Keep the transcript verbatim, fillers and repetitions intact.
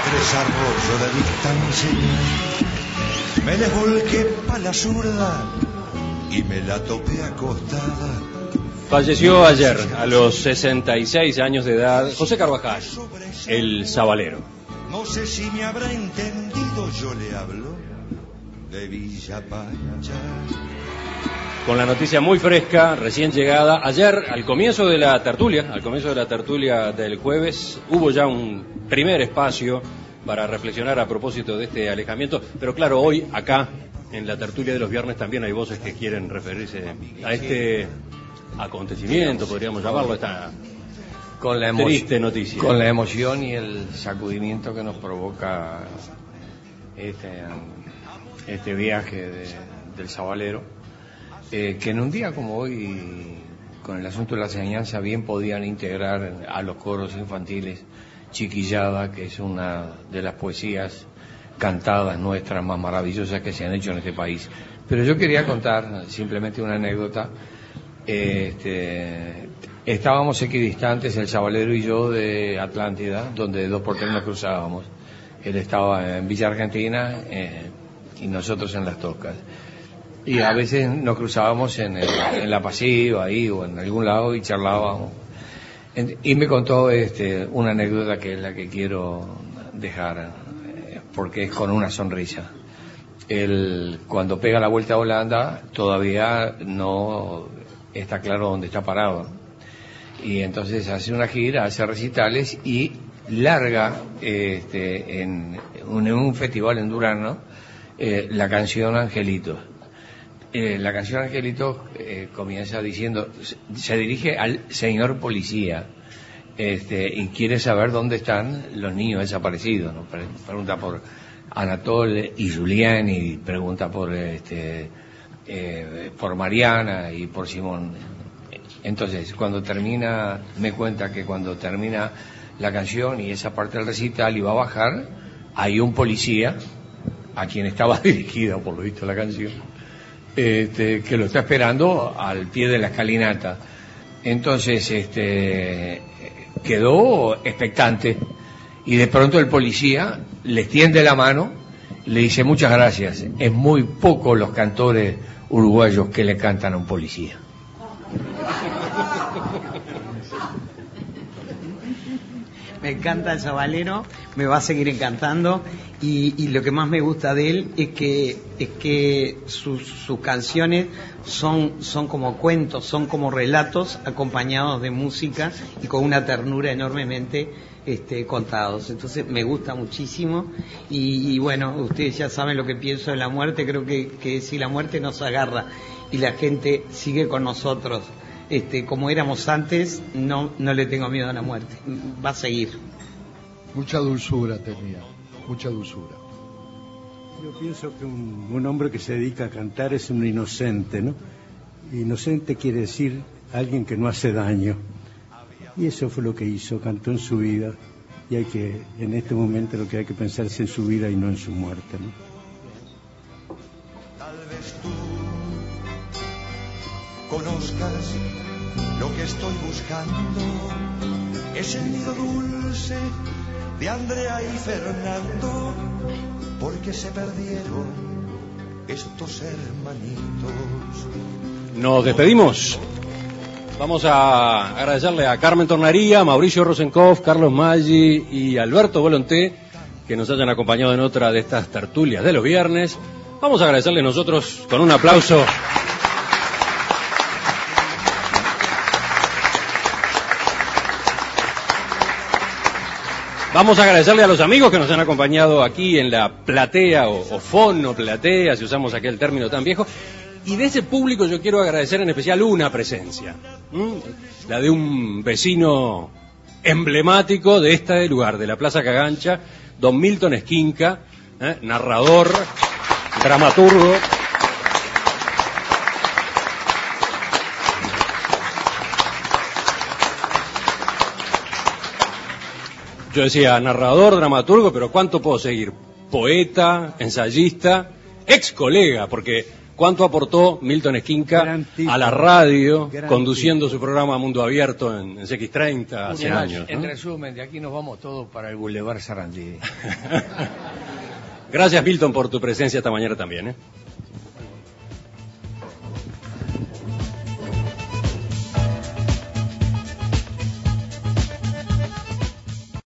tres arroyos de distancia, me les volqué pa' la zurda y me la topé acostada. Falleció ayer, a los sesenta y seis años de edad, José Carvajal, el sabalero. No sé si me habrá entendido, yo le hablo de Villa Pancha. Con la noticia muy fresca, recién llegada, ayer al comienzo de la tertulia, al comienzo de la tertulia del jueves, hubo ya un primer espacio para reflexionar a propósito de este alejamiento, pero claro, hoy acá, en la tertulia de los viernes, también hay voces que quieren referirse a este acontecimiento, podríamos llamarlo, esta con la triste noticia. Con la emoción y el sacudimiento que nos provoca este, este viaje de, del sabalero, eh, que en un día como hoy, con el asunto de la enseñanza, bien podían integrar a los coros infantiles Chiquillada, que es una de las poesías cantadas nuestras más maravillosas que se han hecho en este país. Pero yo quería contar simplemente una anécdota. Este, estábamos equidistantes, el sabalero y yo, de Atlántida, donde dos por tres nos cruzábamos. Él estaba en Villa Argentina eh, y nosotros en Las Toscas. Y a veces nos cruzábamos en, el, en la Pasiva ahí o en algún lado y charlábamos. Y me contó este, una anécdota que es la que quiero dejar, eh, porque es con una sonrisa. Él, cuando pega la vuelta a Holanda, todavía no está claro dónde está parado. Y entonces hace una gira, hace recitales y larga este, en, en un festival en Durano eh, la canción Angelito. Eh, la canción Angelito eh, comienza diciendo, se dirige al señor policía este, y quiere saber dónde están los niños desaparecidos, ¿no? Pregunta por Anatole y Julián y pregunta por este eh, por Mariana y por Simón. Entonces, cuando termina, me cuenta que cuando termina la canción y esa parte del recital y va a bajar, hay un policía a quien estaba dirigida, por lo visto, la canción, Este, que lo está esperando al pie de la escalinata. Entonces este, quedó expectante y de pronto el policía le extiende la mano, le dice muchas gracias, es muy poco los cantores uruguayos que le cantan a un policía. Me encanta el sabalero, me va a seguir encantando y, y lo que más me gusta de él es que es que sus, sus canciones son son como cuentos, son como relatos acompañados de música y con una ternura enormemente este, contados. Entonces me gusta muchísimo y, y bueno, ustedes ya saben lo que pienso de la muerte. Creo que, que si la muerte nos agarra y la gente sigue con nosotros Este, como éramos antes, no, no le tengo miedo a la muerte, va a seguir. Mucha dulzura tenía, mucha dulzura. Yo pienso que un, un hombre que se dedica a cantar es un inocente, ¿no? Inocente quiere decir alguien que no hace daño. Y eso fue lo que hizo, cantó en su vida. Y hay que, en este momento lo que hay que pensar es en su vida y no en su muerte, ¿no? Tal vez tú conozcas lo que estoy buscando, es el nido dulce de Andrea y Fernando, porque se perdieron estos hermanitos. Nos despedimos. Vamos a agradecerle a Carmen Tornaría, Mauricio Rosenkopf, Carlos Maggi y Alberto Volonté que nos hayan acompañado en otra de estas tertulias de los viernes. Vamos a agradecerle nosotros con un aplauso. Vamos a agradecerle a los amigos que nos han acompañado aquí en la platea o, o fono platea, si usamos aquel término tan viejo. Y de ese público yo quiero agradecer en especial una presencia, ¿Mm? la de un vecino emblemático de este lugar, de la Plaza Cagancha, don Milton Esquinca, ¿eh? narrador, dramaturgo. Yo decía narrador, dramaturgo, pero ¿cuánto puedo seguir? Poeta, ensayista, ex colega, porque cuánto aportó Milton Esquinca Gran tipo. a la radio, Gran conduciendo tipo. su programa Mundo Abierto en, en C X treinta hace Una- años, En ¿no? resumen, de aquí nos vamos todos para el Boulevard Sarandí. Gracias, Milton, por tu presencia esta mañana también, ¿eh?